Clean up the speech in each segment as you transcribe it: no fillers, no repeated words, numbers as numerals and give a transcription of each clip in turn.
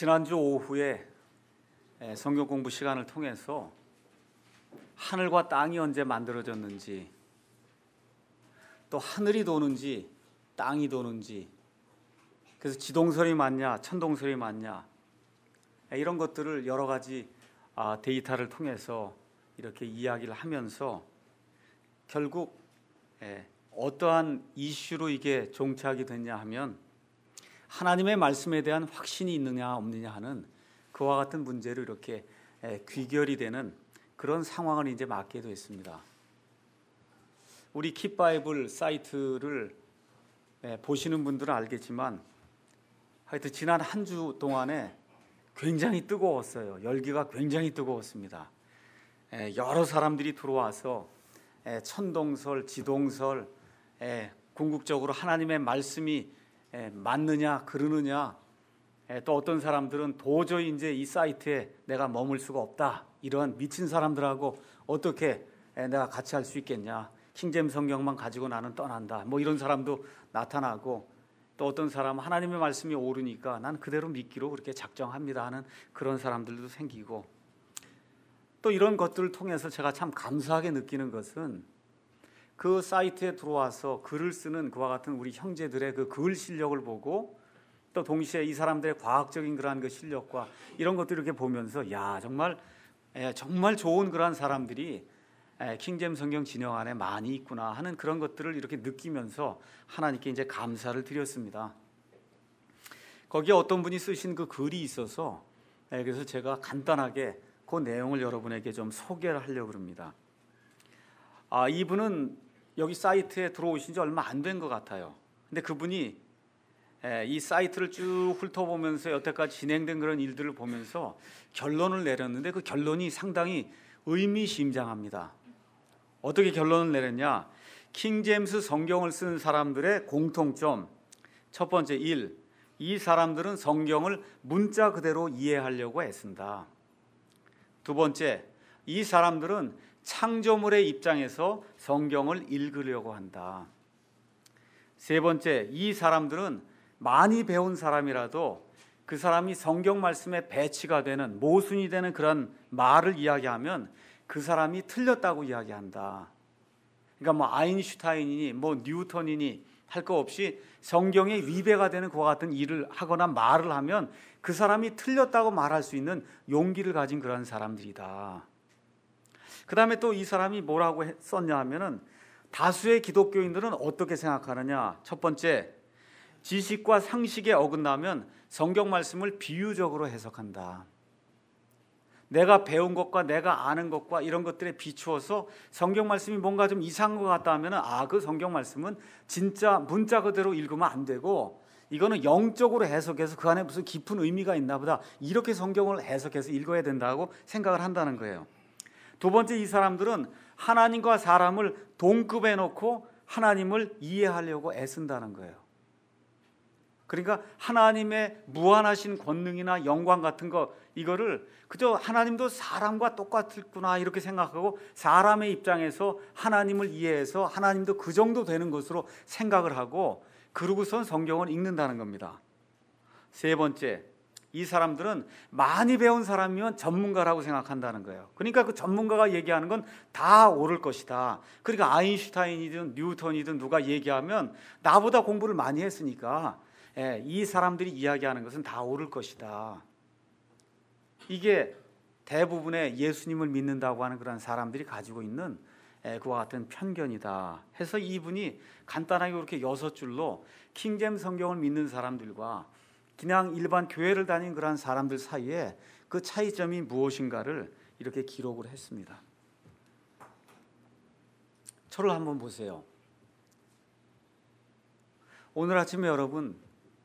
지난주 오후에 성경 공부 시간을 통해서 하늘과 땅이 언제 만들어졌는지, 또 하늘이 도는지 땅이 도는지, 그래서 지동설이 맞냐 천동설이 맞냐, 이런 것들을 여러 가지 데이터를 통해서 이렇게 이야기를 하면서 결국 어떠한 이슈로 이게 종착이 됐냐 하면 하나님의 말씀에 대한 확신이 있느냐 없느냐 하는 그와 같은 문제로 이렇게 귀결이 되는 그런 상황을 이제 맞게 됐습니다. 우리 킵바이블 사이트를 보시는 분들은 알겠지만 하여튼 지난 한 주 동안에 굉장히 뜨거웠어요. 열기가 굉장히 뜨거웠습니다. 여러 사람들이 들어와서 천동설, 지동설, 궁극적으로 하나님의 말씀이 맞느냐 그러느냐, 또 어떤 사람들은 도저히 이제 이 사이트에 내가 머물 수가 없다, 이런 미친 사람들하고 어떻게 내가 같이 할 수 있겠냐, 킹제임스 성경만 가지고 나는 떠난다, 뭐 이런 사람도 나타나고, 또 어떤 사람은 하나님의 말씀이 옳으니까 난 그대로 믿기로 그렇게 작정합니다 하는 그런 사람들도 생기고, 또 이런 것들을 통해서 제가 참 감사하게 느끼는 것은 그 사이트에 들어와서 글을 쓰는 그와 같은 우리 형제들의 그 글 실력을 보고, 또 동시에 이 사람들의 과학적인 그러한 그 실력과 이런 것들을 이렇게 보면서 야, 정말 좋은 그러한 사람들이 킹제임스 성경 진영 안에 많이 있구나 하는 그런 것들을 이렇게 느끼면서 하나님께 이제 감사를 드렸습니다. 거기에 어떤 분이 쓰신 그 글이 있어서 그래서 제가 간단하게 그 내용을 여러분에게 좀 소개를 하려고 합니다. 이분은 여기 사이트에 들어오신 지 얼마 안 된 것 같아요. 근데 그분이 이 사이트를 쭉 훑어보면서 여태까지 진행된 그런 일들을 보면서 결론을 내렸는데 그 결론이 상당히 의미심장합니다. 어떻게 결론을 내렸냐? 킹제임스 성경을 쓰는 사람들의 공통점, 첫 번째, 이 사람들은 성경을 문자 그대로 이해하려고 애쓴다. 두 번째, 이 사람들은 창조물의 입장에서 성경을 읽으려고 한다. 세 번째, 이 사람들은 많이 배운 사람이라도 그 사람이 성경 말씀에 배치가 되는, 모순이 되는 그런 말을 이야기하면 그 사람이 틀렸다고 이야기한다. 그러니까 뭐 아인슈타인이니 뭐 뉴턴이니 할 거 없이 성경에 위배가 되는 그와 같은 일을 하거나 말을 하면 그 사람이 틀렸다고 말할 수 있는 용기를 가진 그런 사람들이다. 그 다음에 또 이 사람이 뭐라고 썼냐 하면은 다수의 기독교인들은 어떻게 생각하느냐. 첫 번째, 지식과 상식에 어긋나면 성경 말씀을 비유적으로 해석한다. 내가 배운 것과 내가 아는 것과 이런 것들에 비추어서 성경 말씀이 뭔가 좀 이상한 것 같다 하면 그 성경 말씀은 진짜 문자 그대로 읽으면 안 되고 이거는 영적으로 해석해서 그 안에 무슨 깊은 의미가 있나 보다, 이렇게 성경을 해석해서 읽어야 된다고 생각을 한다는 거예요. 두 번째, 이 사람들은 하나님과 사람을 동급해 놓고 하나님을 이해하려고 애쓴다는 거예요. 그러니까 하나님의 무한하신 권능이나 영광 같은 거, 이거를 그저 하나님도 사람과 똑같구나 이렇게 생각하고 사람의 입장에서 하나님을 이해해서 하나님도 그 정도 되는 것으로 생각을 하고 그러고선 성경을 읽는다는 겁니다. 세 번째, 이 사람들은 많이 배운 사람이면 전문가라고 생각한다는 거예요. 그러니까 그 전문가가 얘기하는 건 다 옳을 것이다. 그러니까 아인슈타인이든 뉴턴이든 누가 얘기하면 나보다 공부를 많이 했으니까 이 사람들이 이야기하는 것은 다 옳을 것이다. 이게 대부분의 예수님을 믿는다고 하는 그런 사람들이 가지고 있는 그와 같은 편견이다 해서 이분이 간단하게 그렇게 6줄로 킹제임스 성경을 믿는 사람들과 그냥 일반 교회를 다니는 그런 사람들 사이에 그 차이점이 무엇인가를 이렇게 기록을 했습니다. 저를 한번 보세요. 오늘 아침에 여러분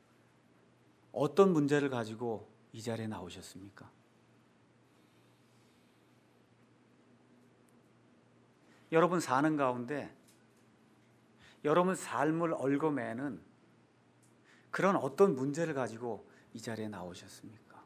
어떤 문제를 가지고 이 자리에 나오셨습니까? 여러분 사는 가운데 여러분 삶을 얽어매는 그런 어떤 문제를 가지고 이 자리에 나오셨습니까?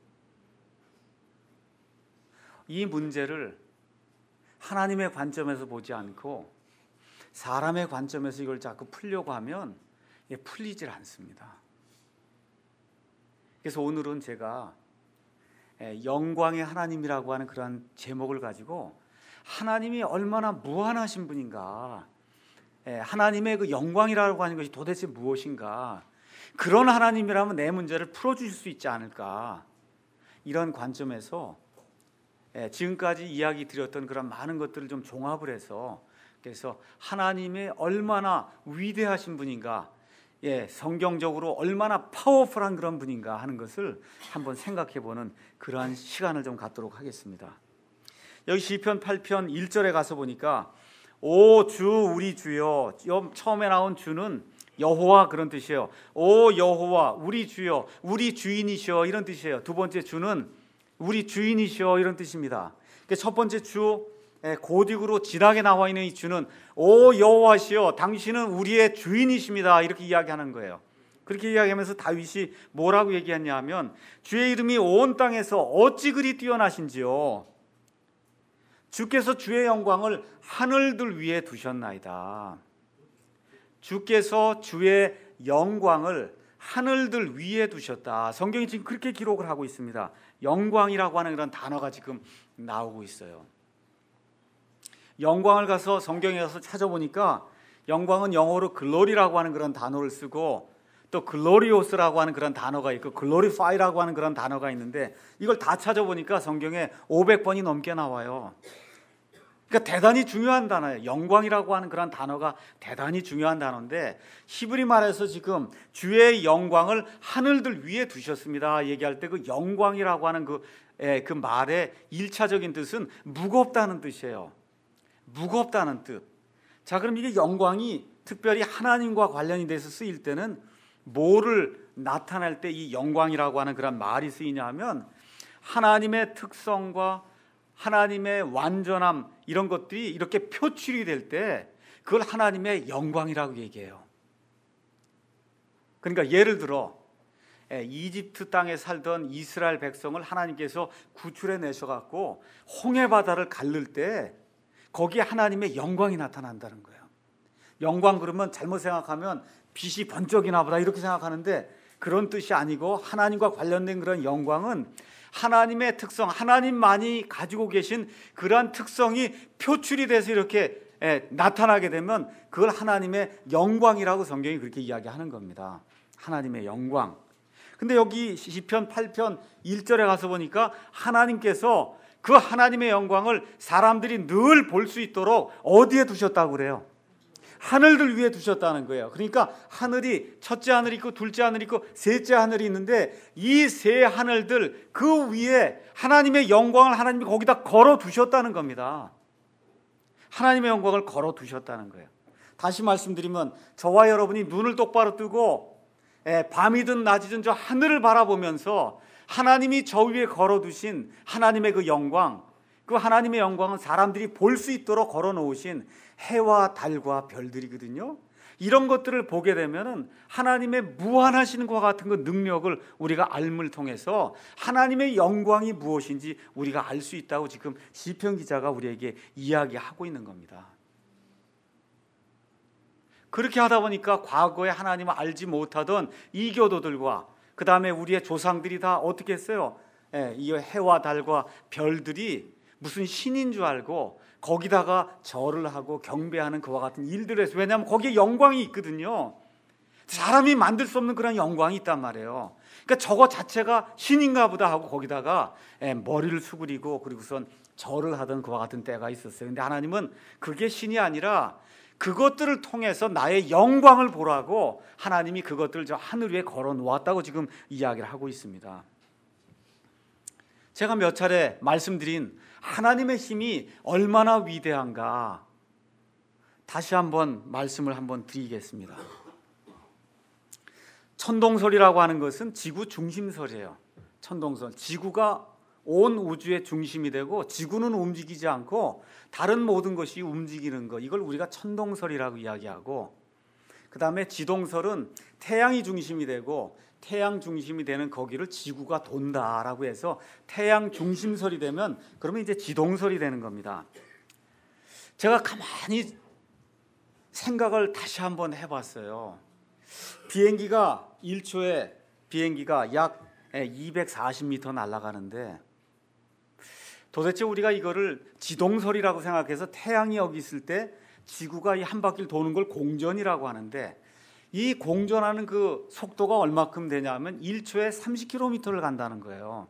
이 문제를 하나님의 관점에서 보지 않고 사람의 관점에서 이걸 자꾸 풀려고 하면 풀리질 않습니다. 그래서 오늘은 제가 영광의 하나님이라고 하는 그런 제목을 가지고 하나님이 얼마나 무한하신 분인가, 하나님의 그 영광이라고 하는 것이 도대체 무엇인가, 그런 하나님이라면 내 문제를 풀어주실 수 있지 않을까, 이런 관점에서 지금까지 이야기 드렸던 그런 많은 것들을 좀 종합을 해서, 그래서 하나님의 얼마나 위대하신 분인가, 성경적으로 얼마나 파워풀한 그런 분인가 하는 것을 한번 생각해보는 그러한 시간을 좀 갖도록 하겠습니다. 여기 시편 8편 1절에 가서 보니까 오 주 우리 주여, 처음에 나온 주는 여호와 그런 뜻이에요. 오 여호와 우리 주여, 우리 주인이시여, 이런 뜻이에요. 두 번째 주는 우리 주인이시여, 이런 뜻입니다. 첫 번째 주, 고딕으로 진하게 나와 있는 이 주는 오 여호와시여, 당신은 우리의 주인이십니다, 이렇게 이야기하는 거예요. 그렇게 이야기하면서 다윗이 뭐라고 얘기했냐 하면, 주의 이름이 온 땅에서 어찌 그리 뛰어나신지요, 주께서 주의 영광을 하늘들 위에 두셨나이다. 주께서 주의 영광을 하늘들 위에 두셨다. 성경이 지금 그렇게 기록을 하고 있습니다. 영광이라고 하는 그런 단어가 지금 나오고 있어요. 영광을 가서 성경에 가서 찾아보니까 영광은 영어로 글로리라고 하는 그런 단어를 쓰고, 또 글로리오스라고 하는 그런 단어가 있고 글로리파이라고 하는 그런 단어가 있는데, 이걸 다 찾아보니까 성경에 500번이 넘게 나와요. 그러니까 대단히 중요한 단어예요. 영광이라고 하는 그런 단어가 대단히 중요한 단어인데, 히브리 말에서 지금 주의 영광을 하늘들 위에 두셨습니다 얘기할 때, 그 영광이라고 하는 그 말의 1차적인 뜻은 무겁다는 뜻이에요. 무겁다는 뜻. 자, 그럼 이게 영광이 특별히 하나님과 관련이 돼서 쓰일 때는 뭐를 나타낼 때 이 영광이라고 하는 그런 말이 쓰이냐 하면, 하나님의 특성과 하나님의 완전함, 이런 것들이 이렇게 표출이 될 때 그걸 하나님의 영광이라고 얘기해요. 그러니까 예를 들어 이집트 땅에 살던 이스라엘 백성을 하나님께서 구출해 내셔갖고 홍해 바다를 가를 때 거기에 하나님의 영광이 나타난다는 거예요. 영광 그러면 잘못 생각하면 빛이 번쩍이나 보다 이렇게 생각하는데, 그런 뜻이 아니고 하나님과 관련된 그런 영광은 하나님의 특성, 하나님만이 가지고 계신 그러한 특성이 표출이 돼서 이렇게 나타나게 되면 그걸 하나님의 영광이라고 성경이 그렇게 이야기하는 겁니다. 하나님의 영광. 근데 여기 시편 8편 1절에 가서 보니까 하나님께서 그 하나님의 영광을 사람들이 늘 볼 수 있도록 어디에 두셨다고 그래요? 하늘들 위에 두셨다는 거예요. 그러니까 하늘이 첫째 하늘이 있고 둘째 하늘이 있고 셋째 하늘이 있는데, 이 세 하늘들 그 위에 하나님의 영광을 하나님이 거기다 걸어 두셨다는 겁니다. 하나님의 영광을 걸어 두셨다는 거예요. 다시 말씀드리면, 저와 여러분이 눈을 똑바로 뜨고 밤이든 낮이든 저 하늘을 바라보면서 하나님이 저 위에 걸어 두신 하나님의 그 영광, 그 하나님의 영광은 사람들이 볼 수 있도록 걸어 놓으신 해와 달과 별들이거든요. 이런 것들을 보게 되면은 하나님의 무한하신 것과 같은 그 능력을 우리가 알물 통해서 하나님의 영광이 무엇인지 우리가 알 수 있다고 지금 시편 기자가 우리에게 이야기하고 있는 겁니다. 그렇게 하다 보니까 과거에 하나님을 알지 못하던 이교도들과 그 다음에 우리의 조상들이 다 어떻게 했어요? 이 해와 달과 별들이 무슨 신인 줄 알고 거기다가 절을 하고 경배하는 그와 같은 일들을 했어요. 왜냐하면 거기에 영광이 있거든요. 사람이 만들 수 없는 그런 영광이 있단 말이에요. 그러니까 저거 자체가 신인가 보다 하고 거기다가 머리를 수그리고 그리고선 절을 하던 그와 같은 때가 있었어요. 근데 하나님은 그게 신이 아니라 그것들을 통해서 나의 영광을 보라고 하나님이 그것들을 저 하늘 위에 걸어 놓았다고 지금 이야기를 하고 있습니다. 제가 몇 차례 말씀드린 하나님의 힘이 얼마나 위대한가 다시 한번 말씀을 한번 드리겠습니다. 천동설이라고 하는 것은 지구 중심설이에요. 천동설, 지구가 온 우주의 중심이 되고 지구는 움직이지 않고 다른 모든 것이 움직이는 것, 이걸 우리가 천동설이라고 이야기하고, 그 다음에 지동설은 태양이 중심이 되고 태양 중심이 되는 거기를 지구가 돈다라고 해서 태양 중심설이 되면 그러면 이제 지동설이 되는 겁니다. 제가 가만히 생각을 다시 한번 해봤어요. 비행기가 1초에 비행기가 약 240m 날아가는데 도대체 우리가 이거를 지동설이라고 생각해서 태양이 여기 있을 때 지구가 이 한 바퀴를 도는 걸 공전이라고 하는데 이 공전하는 그 속도가 얼마큼 되냐면 1초에 30km를 간다는 거예요.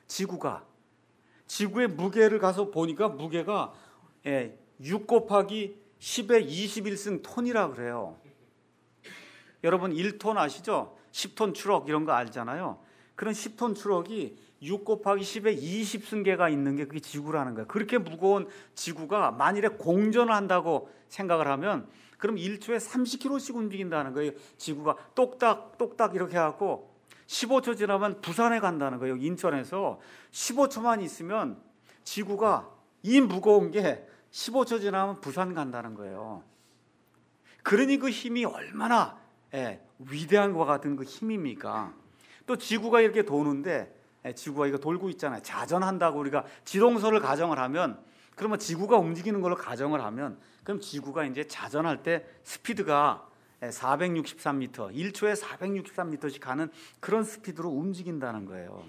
지구의 무게를 가서 보니까 무게가 6 곱하기 10의 21승 톤이라 그래요. 여러분 1톤 아시죠? 10톤 트럭 이런 거 알잖아요. 그런 10톤 트럭이 6 곱하기 10의 20승계가 있는 게 그게 지구라는 거예요. 그렇게 무거운 지구가 만일에 공전을 한다고 생각을 하면 그럼 1초에 30km씩 움직인다는 거예요. 지구가 똑딱 이렇게 해갖고 15초 지나면 부산에 간다는 거예요. 인천에서 15초만 있으면 지구가 이 무거운 게 15초 지나면 부산 간다는 거예요. 그러니 그 힘이 얼마나 위대한 것과 같은 그 힘입니까? 또 지구가 이렇게 도는데 지구가 이거 돌고 있잖아요. 자전한다고 우리가 지동설을 가정을 하면 그러면 지구가 움직이는 걸로 가정을 하면 그럼 지구가 이제 자전할 때 스피드가 463m, 1초에 463m씩 가는 그런 스피드로 움직인다는 거예요.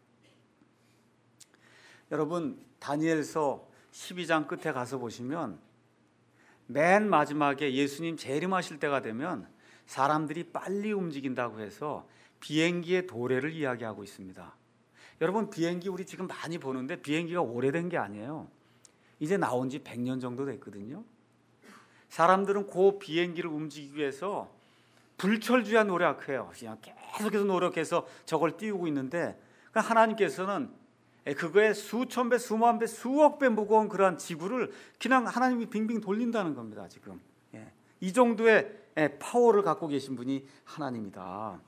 여러분 다니엘서 12장 끝에 가서 보시면 맨 마지막에 예수님 재림하실 때가 되면 사람들이 빨리 움직인다고 해서 비행기의 도래를 이야기하고 있습니다. 여러분 비행기 우리 지금 많이 보는데 비행기가 오래된 게 아니에요. 이제 나온 지 100년 정도 됐거든요. 사람들은 그 비행기를 움직이기 위해서 불철주야 노력해요. 그냥 계속해서 노력해서 저걸 띄우고 있는데 하나님께서는 그거에 수천 배, 수만 배, 수억 배 무거운 그러한 지구를 그냥 하나님이 빙빙 돌린다는 겁니다. 지금 이 정도의 파워를 갖고 계신 분이 하나님이다.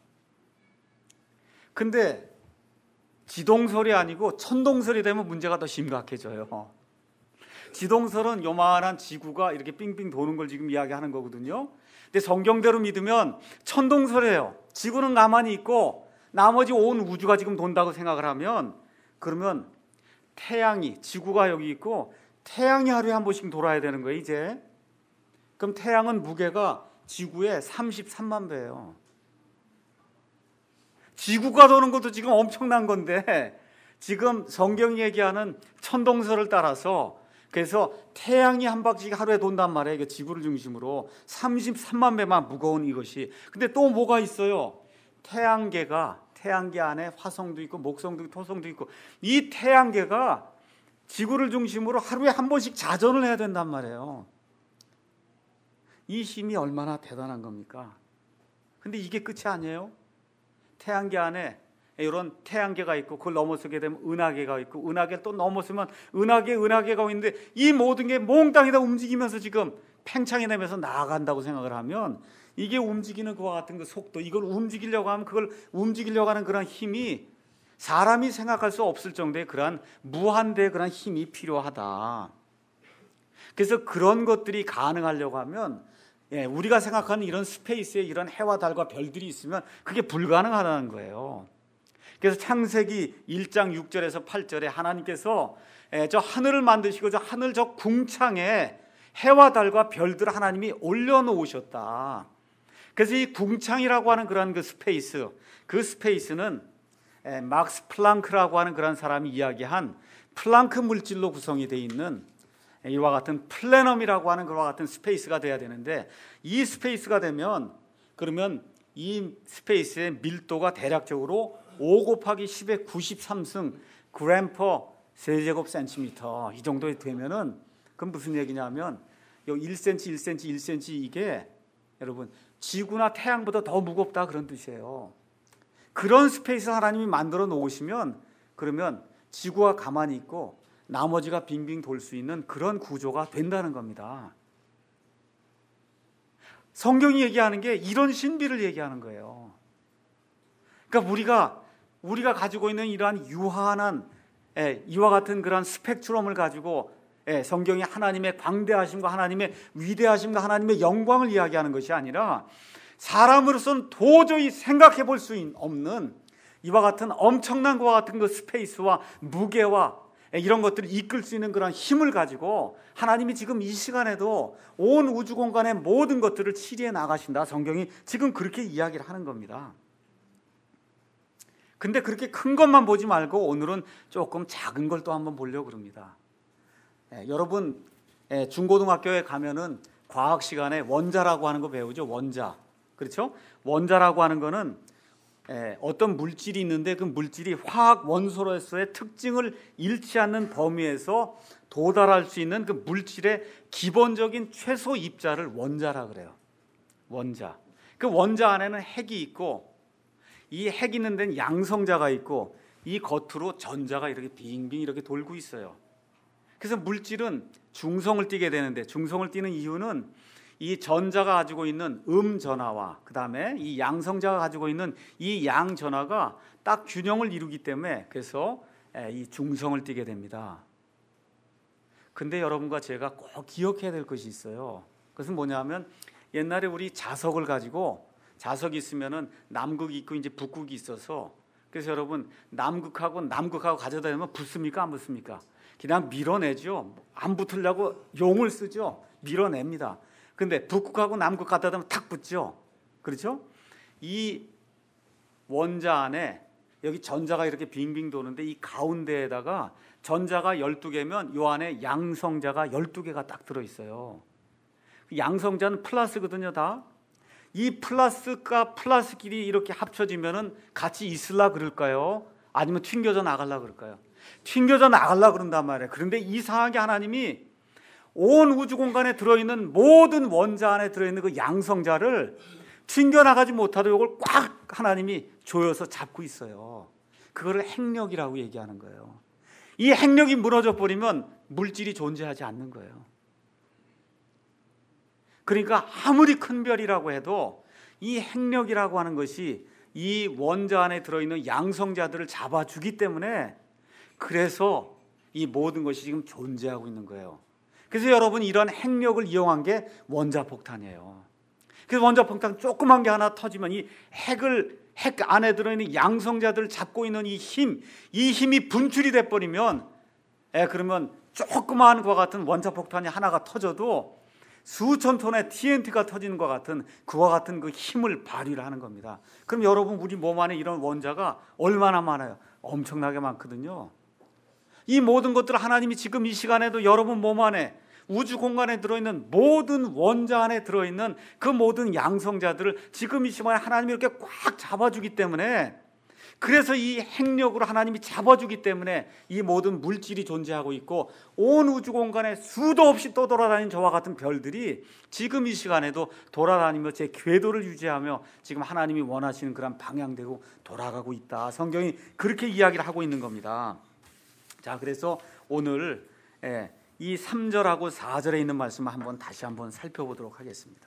근데 지동설이 아니고 천동설이 되면 문제가 더 심각해져요. 지동설은 요만한 지구가 이렇게 빙빙 도는 걸 지금 이야기하는 거거든요. 근데 성경대로 믿으면 천동설이에요. 지구는 가만히 있고 나머지 온 우주가 지금 돈다고 생각을 하면 그러면 지구가 여기 있고 태양이 하루에 한 번씩 돌아야 되는 거예요. 이제 그럼 태양은 무게가 지구의 33만 배예요. 지구가 도는 것도 지금 엄청난 건데 지금 성경이 얘기하는 천동설을 따라서 그래서 태양이 한 바퀴씩 하루에 돈단 말이에요. 이게 지구를 중심으로 33만 배만 무거운 이것이. 근데 또 뭐가 있어요? 태양계 안에 화성도 있고 목성도 있고 토성도 있고 이 태양계가 지구를 중심으로 하루에 한 번씩 자전을 해야 된단 말이에요. 이 힘이 얼마나 대단한 겁니까? 근데 이게 끝이 아니에요. 태양계 안에 이런 태양계가 있고 그걸 넘어서게 되면 은하계가 있고 은하계를 또 넘어서면 은하계가 있는데 이 모든 게 몽땅이 다 움직이면서 지금 팽창해 내면서 나아간다고 생각을 하면 이게 움직이는 그와 같은 그 속도, 이걸 움직이려고 하면 그걸 움직이려고 하는 그런 힘이 사람이 생각할 수 없을 정도의 그러한 무한대의 그런 힘이 필요하다. 그래서 그런 것들이 가능하려고 하면 우리가 생각하는 이런 스페이스에 이런 해와 달과 별들이 있으면 그게 불가능하다는 거예요. 그래서 창세기 1장 6절에서 8절에 하나님께서 저 하늘을 만드시고 저 하늘 저 궁창에 해와 달과 별들을 하나님이 올려놓으셨다. 그래서 이 궁창이라고 하는 그런 그 스페이스는 막스 플랑크라고 하는 그런 사람이 이야기한 플랑크 물질로 구성이 되어 있는 이와 같은 플래넘이라고 하는 그와 같은 스페이스가 돼야 되는데 이 스페이스가 되면 그러면 이 스페이스의 밀도가 대략적으로 5 곱하기 10의 93승 그램 퍼 세제곱 센티미터 이 정도 되면은 그건 무슨 얘기냐면 요 1cm, 1cm, 1cm 이게 여러분 지구나 태양보다 더 무겁다 그런 뜻이에요. 그런 스페이스 하나님이 만들어 놓으시면 그러면 지구가 가만히 있고 나머지가 빙빙 돌 수 있는 그런 구조가 된다는 겁니다. 성경이 얘기하는 게 이런 신비를 얘기하는 거예요. 그러니까 우리가 가지고 있는 이러한 유한한 이와 같은 그런 스펙트럼을 가지고 성경이 하나님의 광대하심과 하나님의 위대하심과 하나님의 영광을 이야기하는 것이 아니라 사람으로서는 도저히 생각해 볼 수 없는 이와 같은 엄청난 것과 같은 그 스페이스와 무게와 이런 것들을 이끌 수 있는 그런 힘을 가지고 하나님이 지금 이 시간에도 온 우주 공간의 모든 것들을 치리해 나가신다. 성경이 지금 그렇게 이야기를 하는 겁니다. 근데 그렇게 큰 것만 보지 말고 오늘은 조금 작은 걸 또 한번 보려고 그럽니다. 여러분 중고등학교에 가면은 과학 시간에 원자라고 하는 거 배우죠. 원자. 그렇죠? 원자라고 하는 거는 어떤 물질이 있는데 그 물질이 화학 원소로서의 특징을 잃지 않는 범위에서 도달할 수 있는 그 물질의 기본적인 최소 입자를 원자라 그래요. 원자. 그 원자 안에는 핵이 있고 이 핵 있는 데는 양성자가 있고 이 겉으로 전자가 이렇게 빙빙 이렇게 돌고 있어요. 그래서 물질은 중성을 띠게 되는데 중성을 띠는 이유는 이 전자가 가지고 있는 전하와 그 다음에 이 양성자가 가지고 있는 이 양전하가 딱 균형을 이루기 때문에 그래서 이 중성을 띠게 됩니다. 근데 여러분과 제가 꼭 기억해야 될 것이 있어요. 그것은 뭐냐면 옛날에 우리 자석을 가지고 자석이 있으면은 남극이 있고 이제 북극이 있어서 그래서 여러분 남극하고 가져다 대면 붙습니까? 안 붙습니까? 그냥 밀어내죠. 안 붙으려고 용을 쓰죠. 밀어냅니다. 근데 북극하고 남극 갖다 대면 탁 붙죠. 그렇죠? 이 원자 안에 여기 전자가 이렇게 빙빙 도는데 이 가운데에다가 전자가 12개면 요 안에 양성자가 12개가 딱 들어있어요. 양성자는 플러스거든요. 다. 이 플러스가 플러스끼리 이렇게 합쳐지면은 같이 있으려 그럴까요? 아니면 튕겨져 나가려 그럴까요? 튕겨져 나가려 그런단 말이에요. 그런데 이상하게 하나님이 온 우주 공간에 들어있는 모든 원자 안에 들어있는 그 양성자를 튕겨나가지 못하도록 이걸 꽉 하나님이 조여서 잡고 있어요. 그거를 핵력이라고 얘기하는 거예요. 이 핵력이 무너져 버리면 물질이 존재하지 않는 거예요. 그러니까 아무리 큰 별이라고 해도 이 핵력이라고 하는 것이 이 원자 안에 들어있는 양성자들을 잡아주기 때문에 그래서 이 모든 것이 지금 존재하고 있는 거예요. 그래서 여러분 이런 핵력을 이용한 게 원자폭탄이에요. 그래서 원자폭탄 조그만 게 하나 터지면 이 핵 안에 들어있는 양성자들을 잡고 있는 이 힘이 분출이 돼버리면 그러면 조그마한 것과 같은 원자폭탄이 하나가 터져도 수천 톤의 TNT가 터지는 것 같은 그와 같은 그 힘을 발휘를 하는 겁니다. 그럼 여러분 우리 몸 안에 이런 원자가 얼마나 많아요? 엄청나게 많거든요. 이 모든 것들을 하나님이 지금 이 시간에도 여러분 몸 안에 우주 공간에 들어있는 모든 원자 안에 들어있는 그 모든 양성자들을 지금 이 시간에 하나님이 이렇게 꽉 잡아주기 때문에 그래서 이 핵력으로 하나님이 잡아주기 때문에 이 모든 물질이 존재하고 있고 온 우주 공간에 수도 없이 또 돌아다니는 저와 같은 별들이 지금 이 시간에도 돌아다니며 제 궤도를 유지하며 지금 하나님이 원하시는 그런 방향대로 돌아가고 있다. 성경이 그렇게 이야기를 하고 있는 겁니다. 자, 그래서 오늘 이 3절하고 4절에 있는 말씀을 다시 한번 살펴보도록 하겠습니다.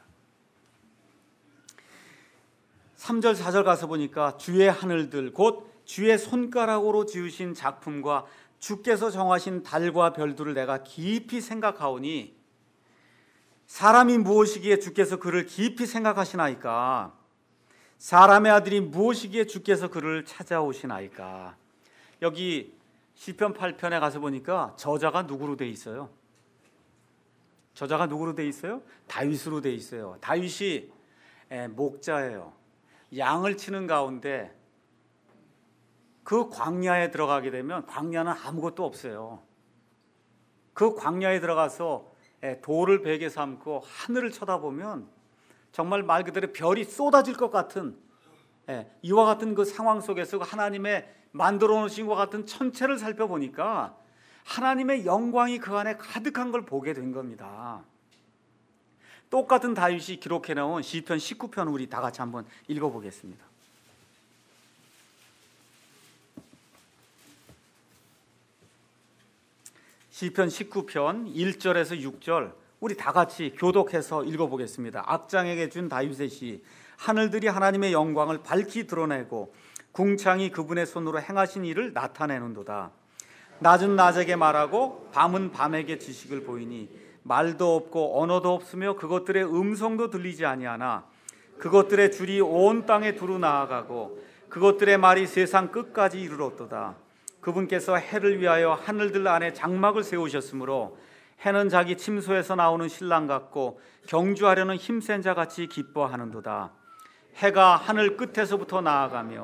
3절 4절 가서 보니까 주의 하늘들 곧 주의 손가락으로 지으신 작품과 주께서 정하신 달과 별들을 내가 깊이 생각하오니 사람이 무엇이기에 주께서 그를 깊이 생각하시나이까? 사람의 아들이 무엇이기에 주께서 그를 찾아오시나이까? 여기 시편 8편에 가서 보니까 저자가 누구로 돼 있어요? 저자가 누구로 돼 있어요? 다윗으로 돼 있어요. 다윗이 목자예요. 양을 치는 가운데 그 광야에 들어가게 되면 광야는 아무것도 없어요. 그 광야에 들어가서 돌을 베개 삼고 하늘을 쳐다보면 정말 말 그대로 별이 쏟아질 것 같은 이와 같은 그 상황 속에서 하나님의 만들어 놓으신 것 같은 천체를 살펴보니까 하나님의 영광이 그 안에 가득한 걸 보게 된 겁니다. 똑같은 다윗이 기록해 놓은 시편 19편 우리 다 같이 한번 읽어보겠습니다. 시편 19편 1절에서 6절 우리 다 같이 교독해서 읽어보겠습니다. 악장에게 준 다윗의 시. 하늘들이 하나님의 영광을 밝히 드러내고 궁창이 그분의 손으로 행하신 일을 나타내는도다. 낮은 낮에게 말하고 밤은 밤에게 지식을 보이니 말도 없고 언어도 없으며 그것들의 음성도 들리지 아니하나 그것들의 줄이 온 땅에 두루 나아가고 그것들의 말이 세상 끝까지 이르렀도다. 그분께서 해를 위하여 하늘들 안에 장막을 세우셨으므로 해는 자기 침소에서 나오는 신랑 같고 경주하려는 힘센 자 같이 기뻐하는도다. 해가 하늘 끝에서부터 나아가며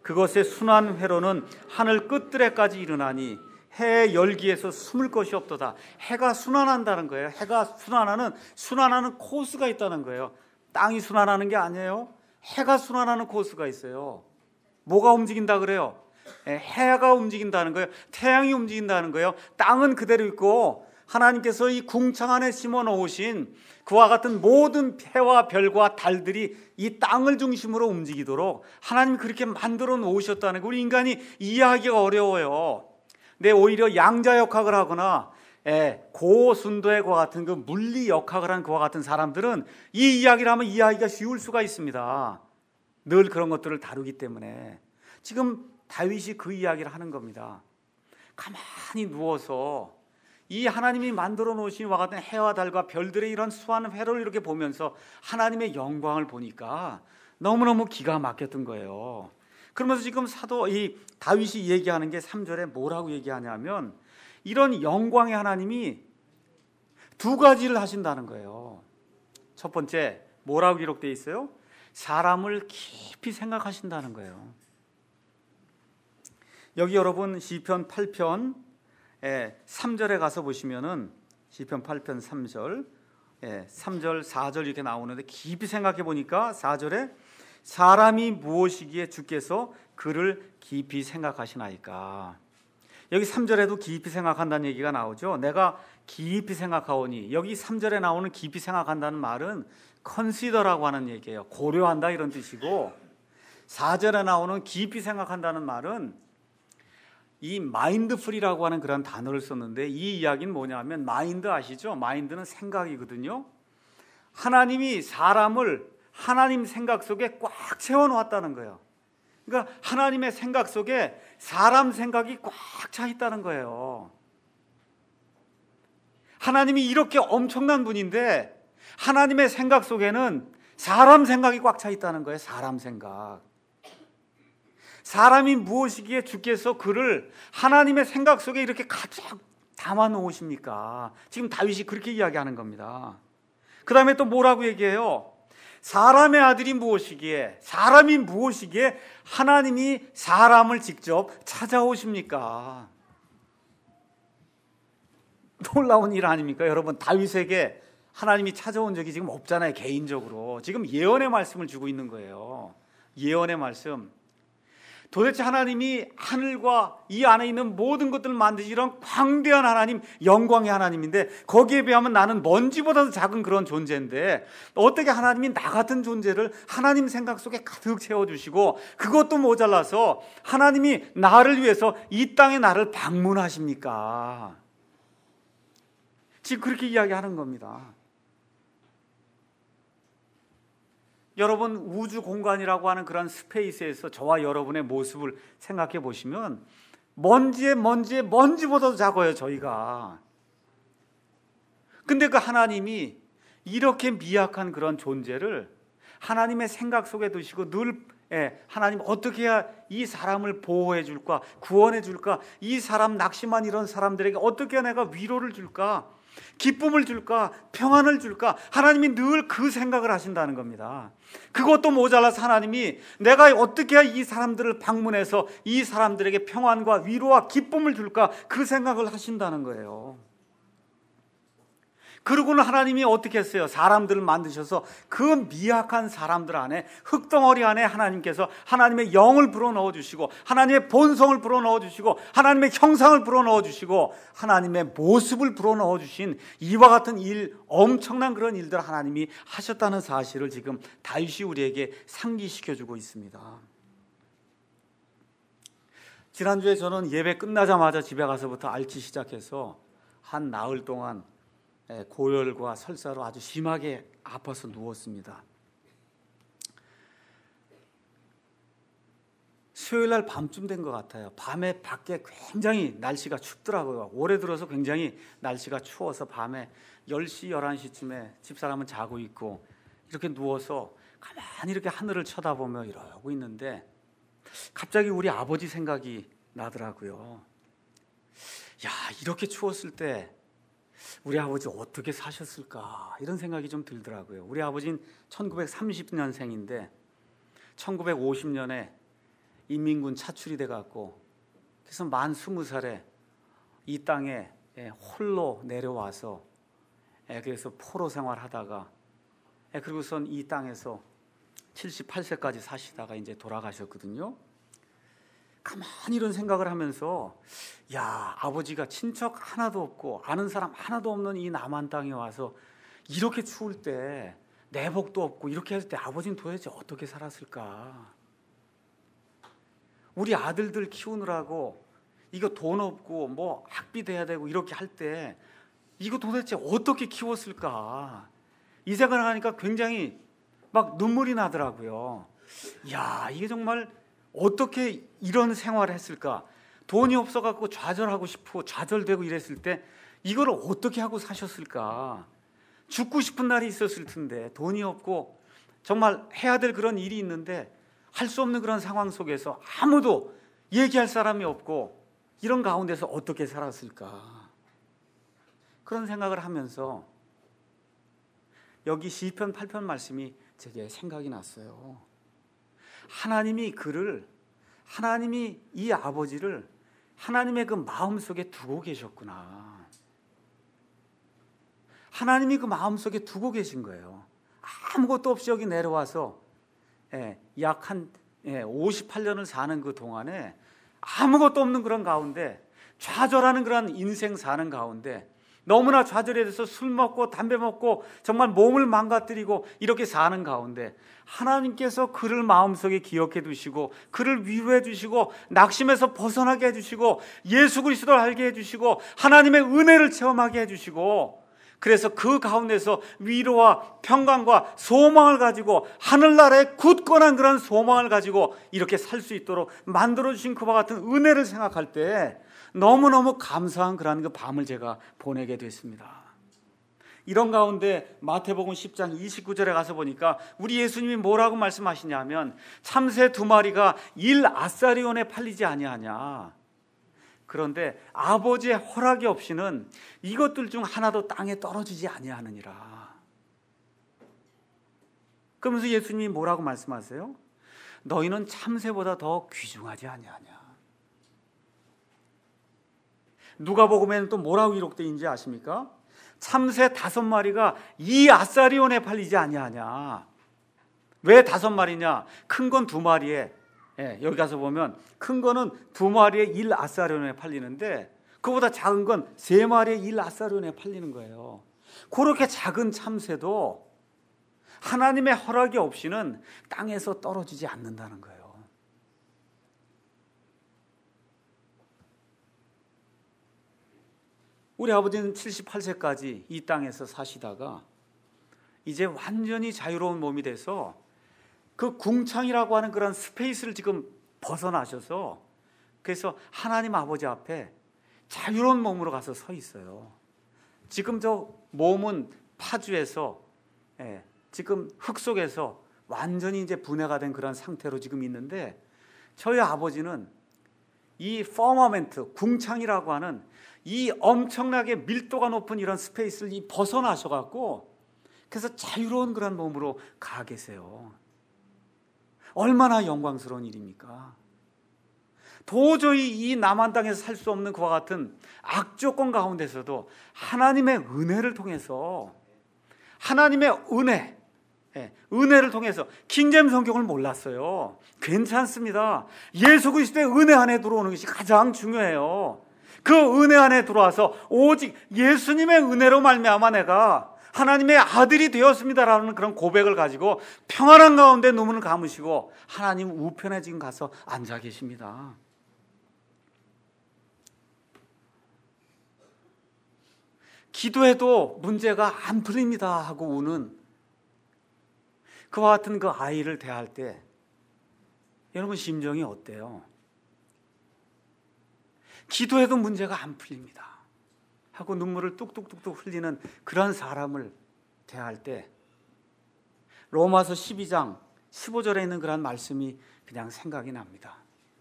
그것의 순환 회로는 하늘 끝들에까지 이르나니 해 열기에서 숨을 것이 없도다. 해가 순환한다는 거예요. 해가 순환하는 코스가 있다는 거예요. 땅이 순환하는 게 아니에요. 해가 순환하는 코스가 있어요. 뭐가 움직인다 그래요? 해가 움직인다는 거예요. 태양이 움직인다는 거예요. 땅은 그대로 있고 하나님께서 이 궁창 안에 심어 놓으신 그와 같은 모든 해와 별과 달들이 이 땅을 중심으로 움직이도록 하나님이 그렇게 만들어 놓으셨다는 거. 우리 인간이 이해하기가 어려워요. 근데 오히려 양자역학을 하거나 고순도의 그와 같은 그 물리역학을 한 그와 같은 사람들은 이 이야기를 하면 이해하기가 쉬울 수가 있습니다. 늘 그런 것들을 다루기 때문에. 지금 다윗이 그 이야기를 하는 겁니다. 가만히 누워서 이 하나님이 만들어 놓으신 와 같은 해와 달과 별들의 이런 수많은 회로를 이렇게 보면서 하나님의 영광을 보니까 너무너무 기가 막혔던 거예요. 그러면서 지금 이 다윗이 얘기하는 게 3절에 뭐라고 얘기하냐면 이런 영광의 하나님이 두 가지를 하신다는 거예요. 첫 번째 뭐라고 기록되어 있어요? 사람을 깊이 생각하신다는 거예요. 여기 여러분 시편 8편 3절에 가서 보시면은 시편 8편 3절 3절 4절 이렇게 나오는데 깊이 생각해 보니까 4절에 사람이 무엇이기에 주께서 그를 깊이 생각하시나이까. 여기 3절에도 깊이 생각한다는 얘기가 나오죠. 내가 깊이 생각하오니. 여기 3절에 나오는 깊이 생각한다는 말은 consider라고 하는 얘기예요. 고려한다 이런 뜻이고 4절에 나오는 깊이 생각한다는 말은 이 마인드풀이라고 하는 그런 단어를 썼는데 이 이야기는 뭐냐면 마인드 아시죠? 마인드는 생각이거든요. 하나님이 사람을 하나님 생각 속에 꽉 채워놓았다는 거예요. 그러니까 하나님의 생각 속에 사람 생각이 꽉 차 있다는 거예요. 하나님이 이렇게 엄청난 분인데 하나님의 생각 속에는 사람 생각이 꽉 차 있다는 거예요. 사람 생각. 사람이 무엇이기에 주께서 그를 하나님의 생각 속에 이렇게 가득 담아 놓으십니까? 지금 다윗이 그렇게 이야기하는 겁니다. 그 다음에 또 뭐라고 얘기해요? 사람의 아들이 무엇이기에, 사람이 무엇이기에 하나님이 사람을 직접 찾아오십니까? 놀라운 일 아닙니까? 여러분, 다윗에게 하나님이 찾아온 적이 지금 없잖아요. 개인적으로. 지금 예언의 말씀을 주고 있는 거예요. 예언의 말씀. 도대체 하나님이 하늘과 이 안에 있는 모든 것들을 만드신 이런 광대한 하나님, 영광의 하나님인데 거기에 비하면 나는 먼지보다도 작은 그런 존재인데 어떻게 하나님이 나 같은 존재를 하나님 생각 속에 가득 채워주시고 그것도 모자라서 하나님이 나를 위해서 이 땅에 나를 방문하십니까? 지금 그렇게 이야기하는 겁니다. 여러분 우주 공간이라고 하는 그런 스페이스에서 저와 여러분의 모습을 생각해 보시면 먼지보다도 작아요 저희가. 근데 그 하나님이 이렇게 미약한 그런 존재를 하나님의 생각 속에 두시고 늘 하나님 어떻게 해야 이 사람을 보호해 줄까, 구원해 줄까, 이 사람 낙심한 이런 사람들에게 어떻게 해야 내가 위로를 줄까, 기쁨을 줄까, 평안을 줄까, 하나님이 늘 그 생각을 하신다는 겁니다. 그것도 모자라서 하나님이 내가 어떻게 해야 이 사람들을 방문해서 이 사람들에게 평안과 위로와 기쁨을 줄까, 그 생각을 하신다는 거예요. 그러고는 하나님이 어떻게 했어요? 사람들을 만드셔서 그 미약한 사람들 안에, 흙덩어리 안에 하나님께서 하나님의 영을 불어넣어 주시고 하나님의 본성을 불어넣어 주시고 하나님의 형상을 불어넣어 주시고 하나님의 모습을 불어넣어 주신 이와 같은 일, 엄청난 그런 일들을 하나님이 하셨다는 사실을 지금 다윗이 우리에게 상기시켜주고 있습니다. 지난주에 저는 예배 끝나자마자 집에 가서부터 앓기 시작해서 한 나흘 동안 고열과 설사로 아주 심하게 아파서 누웠습니다. 수요일 날 밤쯤 된 것 같아요. 밤에 밖에 굉장히 날씨가 춥더라고요. 올해 들어서 굉장히 날씨가 추워서 밤에 10시, 11시쯤에 집사람은 자고 있고 이렇게 누워서 가만히 이렇게 하늘을 쳐다보며 이러고 있는데 갑자기 우리 아버지 생각이 나더라고요. 야, 이렇게 추웠을 때 우리 아버지 어떻게 사셨을까 이런 생각이 좀 들더라고요. 우리 아버지는 1930년생인데 1950년에 인민군 차출이 돼 갖고 그래서 만 20살에 이 땅에 홀로 내려와서 그래서 포로 생활하다가 그리고선 이 땅에서 78세까지 사시다가 이제 돌아가셨거든요. 가만히 이런 생각을 하면서 야, 아버지가 친척 하나도 없고 아는 사람 하나도 없는 이 남한 땅에 와서 이렇게 추울 때 내복도 없고 이렇게 했을 때 아버지는 도대체 어떻게 살았을까? 우리 아들들 키우느라고 이거 돈 없고 뭐 학비 대야 되고 이렇게 할 때 이거 도대체 어떻게 키웠을까? 이 생각을 하니까 굉장히 막 눈물이 나더라고요. 야, 이게 정말 어떻게 이런 생활을 했을까? 돈이 없어갖고 좌절하고 싶고 좌절되고 이랬을 때 이걸 어떻게 하고 사셨을까? 죽고 싶은 날이 있었을 텐데 돈이 없고 정말 해야 될 그런 일이 있는데 할 수 없는 그런 상황 속에서 아무도 얘기할 사람이 없고 이런 가운데서 어떻게 살았을까? 그런 생각을 하면서 여기 시편 8편 말씀이 제게 생각이 났어요. 하나님이 이 아버지를 하나님의 그 마음속에 두고 계셨구나. 하나님이 그 마음속에 두고 계신 거예요. 아무것도 없이 여기 내려와서 약 한 58년을 사는 그 동안에 아무것도 없는 그런 가운데 좌절하는 그런 인생 사는 가운데 너무나 좌절에 대해서 술 먹고 담배 먹고 정말 몸을 망가뜨리고 이렇게 사는 가운데 하나님께서 그를 마음속에 기억해 두시고 그를 위로해 주시고 낙심에서 벗어나게 해 주시고 예수 그리스도를 알게 해 주시고 하나님의 은혜를 체험하게 해 주시고 그래서 그 가운데서 위로와 평강과 소망을 가지고 하늘나라의 굳건한 그런 소망을 가지고 이렇게 살 수 있도록 만들어주신 그와 같은 은혜를 생각할 때 너무너무 감사한 그런 그 밤을 제가 보내게 됐습니다. 이런 가운데 마태복음 10장 29절에 가서 보니까 우리 예수님이 뭐라고 말씀하시냐면 참새 2마리가 1아사리온에 팔리지 아니하냐. 그런데 아버지의 허락이 없이는 이것들 중 하나도 땅에 떨어지지 아니하느니라. 그러면서 예수님이 뭐라고 말씀하세요? 너희는 참새보다 더 귀중하지 아니하냐. 누가복음에는 또 뭐라고 기록되어 있는지 아십니까? 참새 5마리가 2아사리온에 팔리지 아니하냐. 왜 5마리냐? 큰 건 2마리에 여기 가서 보면 큰 거는 2마리에 1아사리온에 팔리는데 그보다 작은 건 3마리에 1아사리온에 팔리는 거예요. 그렇게 작은 참새도 하나님의 허락이 없이는 땅에서 떨어지지 않는다는 거예요. 우리 아버지는 78세까지 이 땅에서 사시다가 이제 완전히 자유로운 몸이 돼서 그 궁창이라고 하는 그런 스페이스를 지금 벗어나셔서 그래서 하나님 아버지 앞에 자유로운 몸으로 가서 서 있어요. 지금 저 몸은 파주에서 지금 흙 속에서 완전히 이제 분해가 된 그런 상태로 지금 있는데 저희 아버지는 이 퍼머멘트, 궁창이라고 하는 이 엄청나게 밀도가 높은 이런 스페이스를 벗어나셔갖고 그래서 자유로운 그런 몸으로 가 계세요. 얼마나 영광스러운 일입니까? 도저히 이 남한 땅에서 살 수 없는 그와 같은 악조건 가운데서도 하나님의 은혜를 통해서 하나님의 은혜를 통해서 킹제임스 성경을 몰랐어요. 괜찮습니다. 예수 그리스도의 은혜 안에 들어오는 것이 가장 중요해요. 그 은혜 안에 들어와서 오직 예수님의 은혜로 말미암아 내가 하나님의 아들이 되었습니다라는 그런 고백을 가지고 평안한 가운데 눈을 감으시고 하나님 우편에 지금 가서 앉아 계십니다. 기도해도 문제가 안 풀립니다 하고 우는 그와 같은 그 아이를 대할 때 여러분 심정이 어때요? 기도해도 문제가 안 풀립니다 하고 눈물을 뚝뚝뚝뚝 흘리는 그런 사람을 대할 때 로마서 12장 15절에 있는 그런 말씀이 그냥 생각이 납니다.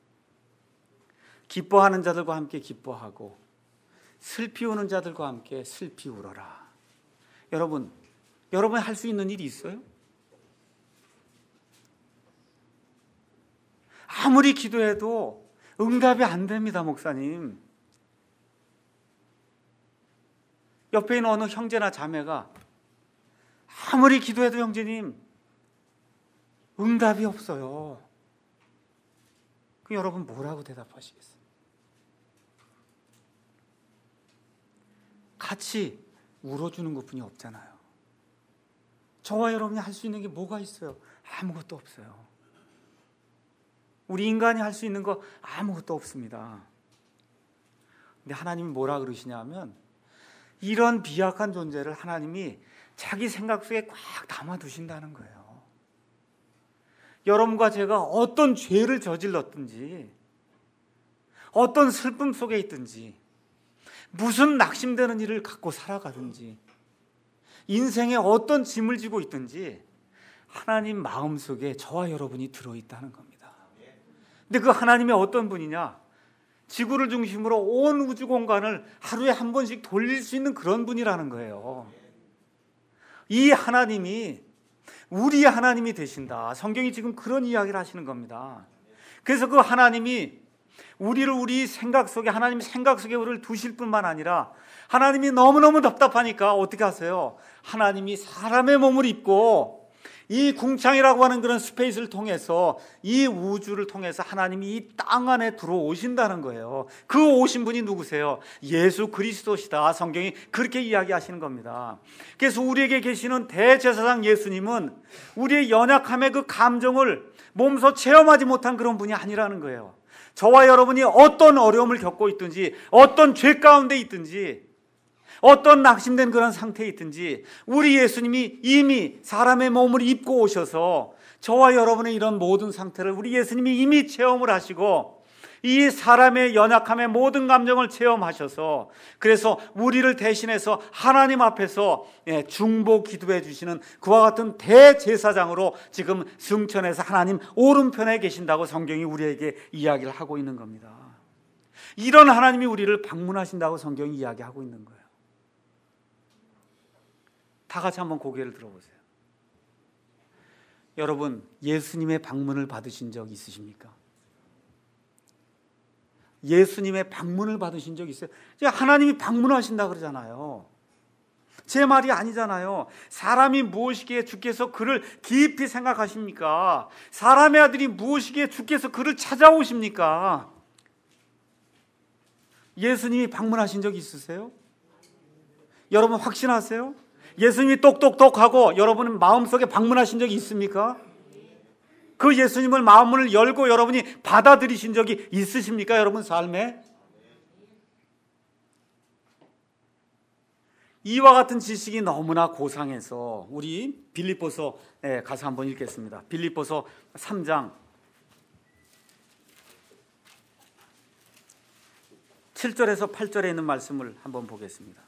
기뻐하는 자들과 함께 기뻐하고 슬피 우는 자들과 함께 슬피 울어라. 여러분이 할 수 있는 일이 있어요? 아무리 기도해도 응답이 안 됩니다, 목사님. 옆에 있는 어느 형제나 자매가 아무리 기도해도 형제님 응답이 없어요. 그럼 여러분 뭐라고 대답하시겠어요? 같이 울어주는 것뿐이 없잖아요. 저와 여러분이 할 수 있는 게 뭐가 있어요? 아무것도 없어요. 우리 인간이 할 수 있는 거 아무것도 없습니다. 근데 하나님이 뭐라 그러시냐면 이런 비약한 존재를 하나님이 자기 생각 속에 꽉 담아두신다는 거예요. 여러분과 제가 어떤 죄를 저질렀든지, 어떤 슬픔 속에 있든지, 무슨 낙심되는 일을 갖고 살아가든지, 인생에 어떤 짐을 지고 있든지 하나님 마음속에 저와 여러분이 들어있다는 겁니다. 근데 그 하나님이 어떤 분이냐? 지구를 중심으로 온 우주 공간을 하루에 한 번씩 돌릴 수 있는 그런 분이라는 거예요. 이 하나님이 우리의 하나님이 되신다. 성경이 지금 그런 이야기를 하시는 겁니다. 그래서 그 하나님이 우리를 우리 생각 속에, 하나님 생각 속에 우리를 두실 뿐만 아니라 하나님이 너무너무 답답하니까 어떻게 하세요? 하나님이 사람의 몸을 입고 이 궁창이라고 하는 그런 스페이스를 통해서, 이 우주를 통해서 하나님이 이 땅 안에 들어오신다는 거예요. 그 오신 분이 누구세요? 예수 그리스도시다. 성경이 그렇게 이야기하시는 겁니다. 그래서 우리에게 계시는 대제사장 예수님은 우리의 연약함의 그 감정을 몸소 체험하지 못한 그런 분이 아니라는 거예요. 저와 여러분이 어떤 어려움을 겪고 있든지, 어떤 죄 가운데 있든지, 어떤 낙심된 그런 상태에 있든지 우리 예수님이 이미 사람의 몸을 입고 오셔서 저와 여러분의 이런 모든 상태를 우리 예수님이 이미 체험을 하시고 이 사람의 연약함의 모든 감정을 체험하셔서, 그래서 우리를 대신해서 하나님 앞에서 중보 기도해 주시는 그와 같은 대제사장으로 지금 승천해서 하나님 오른편에 계신다고 성경이 우리에게 이야기를 하고 있는 겁니다. 이런 하나님이 우리를 방문하신다고 성경이 이야기하고 있는 거예요. 다 같이 한번 고개를 들어보세요. 여러분, 예수님의 방문을 받으신 적 있으십니까? 예수님의 방문을 받으신 적 있어요? 하나님이 방문하신다 그러잖아요. 제 말이 아니잖아요. 사람이 무엇이기에 주께서 그를 깊이 생각하십니까? 사람의 아들이 무엇이기에 주께서 그를 찾아오십니까? 예수님이 방문하신 적 있으세요? 여러분 확신하세요? 예수님이 똑똑똑하고 여러분은 마음속에 방문하신 적이 있습니까? 그 예수님을 마음문을 열고 여러분이 받아들이신 적이 있으십니까? 여러분 삶에? 이와 같은 지식이 너무나 고상해서 우리 빌립보서 가서 한번 읽겠습니다. 빌립보서 3장 7절에서 8절에 있는 말씀을 한번 보겠습니다.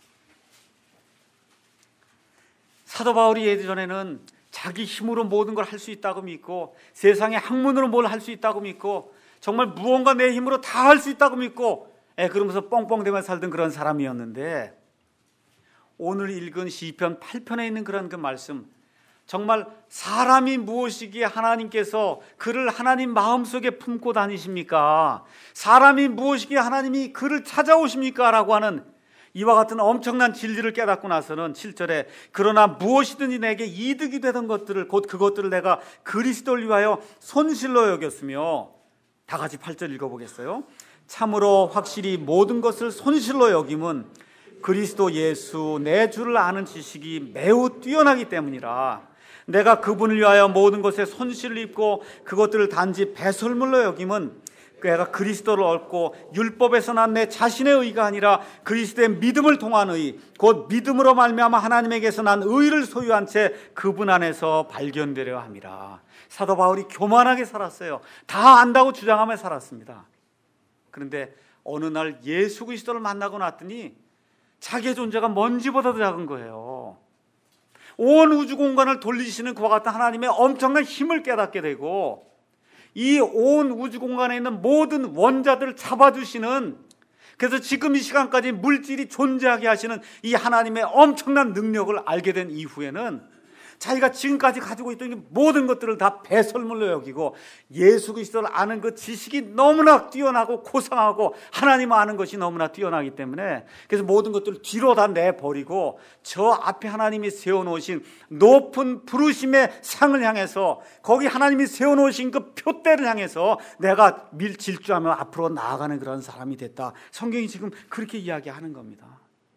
사도 바울이 예전에는 자기 힘으로 모든 걸 할 수 있다고 믿고, 세상의 학문으로 뭘 할 수 있다고 믿고, 정말 무언가 내 힘으로 다 할 수 있다고 믿고, 그러면서 뻥뻥대며 살던 그런 사람이었는데, 오늘 읽은 시편 8편에 있는 그런 그 말씀, 정말 사람이 무엇이기에 하나님께서 그를 하나님 마음속에 품고 다니십니까? 사람이 무엇이기에 하나님이 그를 찾아오십니까? 라고 하는 이와 같은 엄청난 진리를 깨닫고 나서는 7절에 그러나 무엇이든지 내게 이득이 되던 것들을, 곧 그것들을 내가 그리스도를 위하여 손실로 여겼으며, 다 같이 8절 읽어보겠어요. 참으로 확실히 모든 것을 손실로 여김은 그리스도 예수 내 주를 아는 지식이 매우 뛰어나기 때문이라. 내가 그분을 위하여 모든 것에 손실을 입고 그것들을 단지 배설물로 여김은 내가 그리스도를 얻고 율법에서 난 내 자신의 의가 아니라 그리스도의 믿음을 통한 의, 곧 믿음으로 말미암아 하나님에게서 난 의를 소유한 채 그분 안에서 발견되려 함이라. 사도 바울이 교만하게 살았어요. 다 안다고 주장하며 살았습니다. 그런데 어느 날 예수 그리스도를 만나고 났더니 자기의 존재가 먼지보다도 작은 거예요. 온 우주 공간을 돌리시는 그와 같은 하나님의 엄청난 힘을 깨닫게 되고, 이 온 우주 공간에 있는 모든 원자들을 잡아주시는, 그래서 지금 이 시간까지 물질이 존재하게 하시는 이 하나님의 엄청난 능력을 알게 된 이후에는 자기가 지금까지 가지고 있던 모든 것들을 다 배설물로 여기고 예수 그리스도를 아는 그 지식이 너무나 뛰어나고 고상하고 하나님을 아는 것이 너무나 뛰어나기 때문에 그래서 모든 것들을 뒤로 다 내버리고 저 앞에 하나님이 세워놓으신 높은 부르심의 상을 향해서 거기 하나님이 세워놓으신 그 표대를 향해서 내가 질주하며 앞으로 나아가는 그런 사람이 됐다. 성경이 지금 그렇게 이야기하는 겁니다.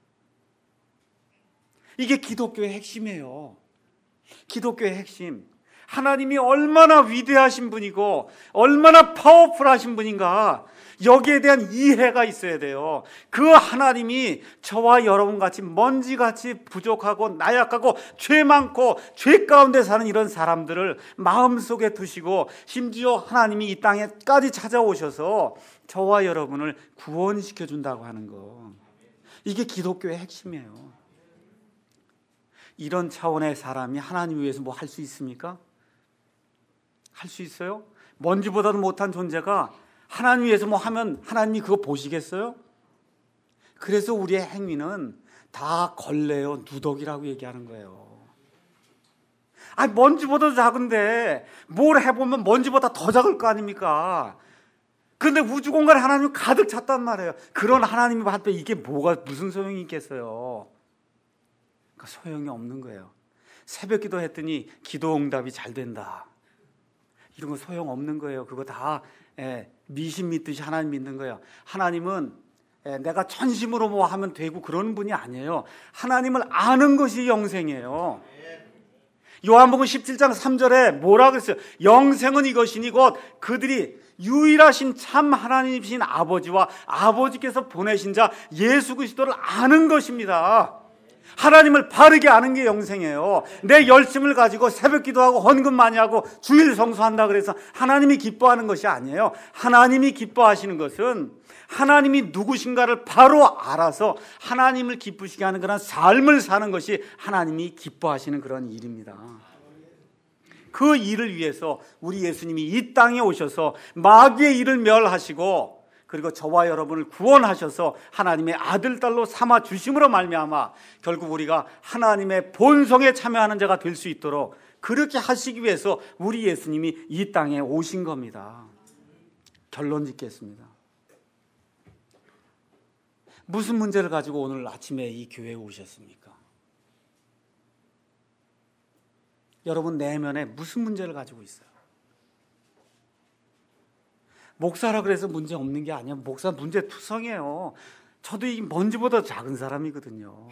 이게 기독교의 핵심이에요. 기독교의 핵심. 하나님이 얼마나 위대하신 분이고 얼마나 파워풀하신 분인가, 여기에 대한 이해가 있어야 돼요. 그 하나님이 저와 여러분같이 먼지같이 부족하고 나약하고 죄 많고 죄 가운데 사는 이런 사람들을 마음속에 두시고 심지어 하나님이 이 땅에까지 찾아오셔서 저와 여러분을 구원시켜 준다고 하는 거, 이게 기독교의 핵심이에요. 이런 차원의 사람이 하나님 위해서 뭐 할 수 있습니까? 할 수 있어요? 먼지보다도 못한 존재가 하나님 위해서 뭐 하면 하나님이 그거 보시겠어요? 그래서 우리의 행위는 다 걸레요, 누더기라고 얘기하는 거예요. 먼지보다 작은데 뭘 해보면 먼지보다 더 작을 거 아닙니까? 그런데 우주 공간에 하나님이 가득 찼단 말이에요. 그런 하나님이 봤을 때 이게 무슨 소용이 있겠어요? 소용이 없는 거예요. 새벽 기도 했더니 기도 응답이 잘 된다, 이런 거 소용 없는 거예요. 그거 다 미신 믿듯이 하나님 믿는 거예요. 하나님은 내가 전심으로 뭐 하면 되고 그런 분이 아니에요. 하나님을 아는 것이 영생이에요. 요한복음 17장 3절에 뭐라 그랬어요? 영생은 이것이니 곧 그들이 유일하신 참 하나님이신 아버지와 아버지께서 보내신 자 예수 그리스도를 아는 것입니다. 하나님을 바르게 아는 게 영생이에요. 내 열심을 가지고 새벽 기도하고 헌금 많이 하고 주일 성수한다 그래서 하나님이 기뻐하는 것이 아니에요. 하나님이 기뻐하시는 것은 하나님이 누구신가를 바로 알아서 하나님을 기쁘시게 하는 그런 삶을 사는 것이 하나님이 기뻐하시는 그런 일입니다. 그 일을 위해서 우리 예수님이 이 땅에 오셔서 마귀의 일을 멸하시고 그리고 저와 여러분을 구원하셔서 하나님의 아들, 딸로 삼아 주심으로 말미암아 결국 우리가 하나님의 본성에 참여하는 자가 될 수 있도록 그렇게 하시기 위해서 우리 예수님이 이 땅에 오신 겁니다. 결론 짓겠습니다. 무슨 문제를 가지고 오늘 아침에 이 교회에 오셨습니까? 여러분 내면에 무슨 문제를 가지고 있어요? 목사라 그래서 문제 없는 게 아니야. 목사 문제투성이에요. 저도 이 먼지보다 작은 사람이거든요.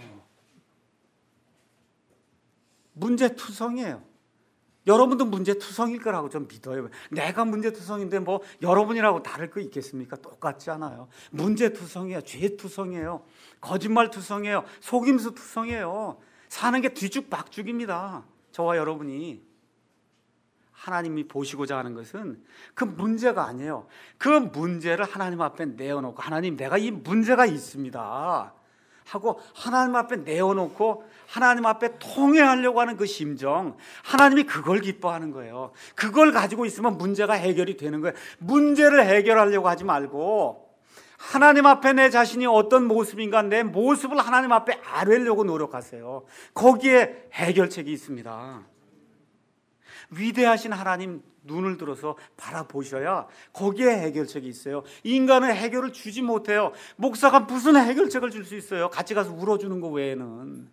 문제투성이에요. 여러분도 문제투성일 거라고 좀 믿어요. 내가 문제투성인데 뭐 여러분이라고 다를 거 있겠습니까? 똑같지 않아요. 문제투성이에요. 죄투성이에요. 거짓말투성이에요. 속임수투성이에요. 사는 게 뒤죽박죽입니다. 저와 여러분이. 하나님이 보시고자 하는 것은 그 문제가 아니에요. 그 문제를 하나님 앞에 내어놓고 하나님 내가 이 문제가 있습니다 하고 하나님 앞에 내어놓고 하나님 앞에 통회하려고 하는 그 심정, 하나님이 그걸 기뻐하는 거예요. 그걸 가지고 있으면 문제가 해결이 되는 거예요. 문제를 해결하려고 하지 말고 하나님 앞에 내 자신이 어떤 모습인가 내 모습을 하나님 앞에 아뢰려고 노력하세요. 거기에 해결책이 있습니다. 위대하신 하나님 눈을 들어서 바라보셔야 거기에 해결책이 있어요. 인간은 해결을 주지 못해요. 목사가 무슨 해결책을 줄 수 있어요? 같이 가서 울어주는 거 외에는,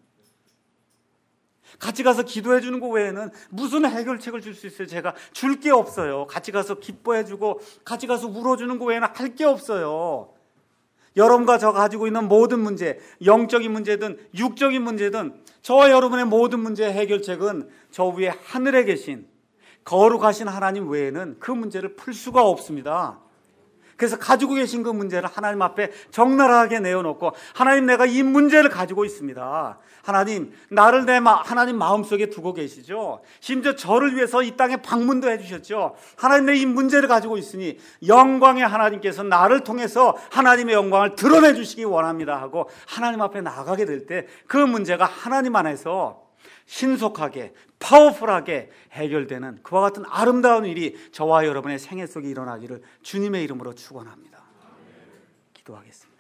같이 가서 기도해 주는 거 외에는 무슨 해결책을 줄 수 있어요? 제가 줄 게 없어요. 같이 가서 기뻐해 주고 같이 가서 울어주는 거 외에는 할 게 없어요. 여러분과 저 가지고 있는 모든 문제, 영적인 문제든 육적인 문제든 저와 여러분의 모든 문제의 해결책은 저 위에 하늘에 계신 거룩하신 하나님 외에는 그 문제를 풀 수가 없습니다. 그래서 가지고 계신 그 문제를 하나님 앞에 적나라하게 내어놓고 하나님 내가 이 문제를 가지고 있습니다. 하나님 나를 하나님 마음속에 두고 계시죠. 심지어 저를 위해서 이 땅에 방문도 해주셨죠. 하나님 내 이 문제를 가지고 있으니 영광의 하나님께서 나를 통해서 하나님의 영광을 드러내 주시기 원합니다 하고 하나님 앞에 나가게 될 때 그 문제가 하나님 안에서 신속하게 파워풀하게 해결되는 그와 같은 아름다운 일이 저와 여러분의 생애 속에 일어나기를 주님의 이름으로 축원합니다. 기도하겠습니다.